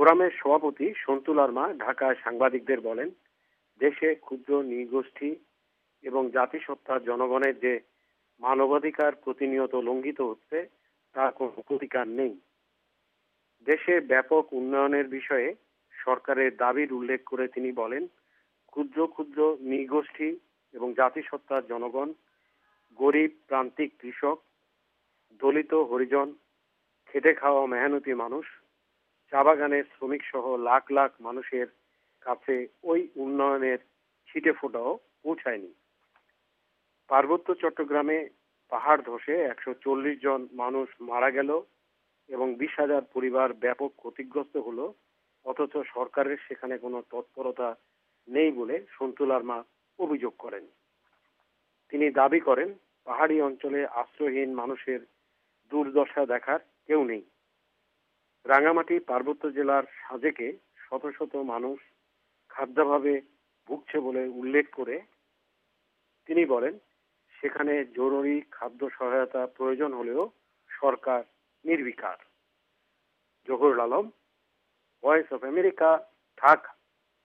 ফোরামের সভাপতি সন্তু লারমা ঢাকায় সাংবাদিকদের বলেন, দেশে ক্ষুদ্র নৃগোষ্ঠী এবং জাতিসত্তার জনগণের যে মানবাধিকার প্রতিনিয়ত লঙ্ঘিত হচ্ছে তার কোনো প্রতিকার নেই। দেশে ব্যাপক উন্নয়নের বিষয়ে সরকারের দাবির উল্লেখ করে তিনি বলেন, ক্ষুদ্র ক্ষুদ্র নৃগোষ্ঠী এবং জাতিসত্তার জনগণ, গরিব প্রান্তিক কৃষক, দলিত হরিজন, খেটে খাওয়া মেহনতি মানুষ, চা বাগানের শ্রমিক সহ লাখ লাখ মানুষের কাছে ওই উন্নয়নের ছিটে ফোঁটাও পৌঁছায়নি। পার্বত্য চট্টগ্রামে পাহাড় ধসে 140 জন মানুষ মারা গেল এবং 20,000 পরিবার ব্যাপক ক্ষতিগ্রস্ত হলো, অথচ সরকারের সেখানে কোনো তৎপরতা নেই বলে সন্তু লারমা অভিযোগ করেন। তিনি দাবি করেন, পাহাড়ি অঞ্চলে আশ্রয়হীন মানুষের দুর্দশা দেখার কেউ নেই। রাঙ্গামাটি পার্বত্য জেলার সাজেকে শত শত মানুষ খাদ্যাভাবে ভুগছে বলে উল্লেখ করে তিনি বলেন, সেখানে জরুরি খাদ্য সহায়তা প্রয়োজন হলেও সরকার নির্বিকার। Jahurul Alam, Voice of America, Dhaka.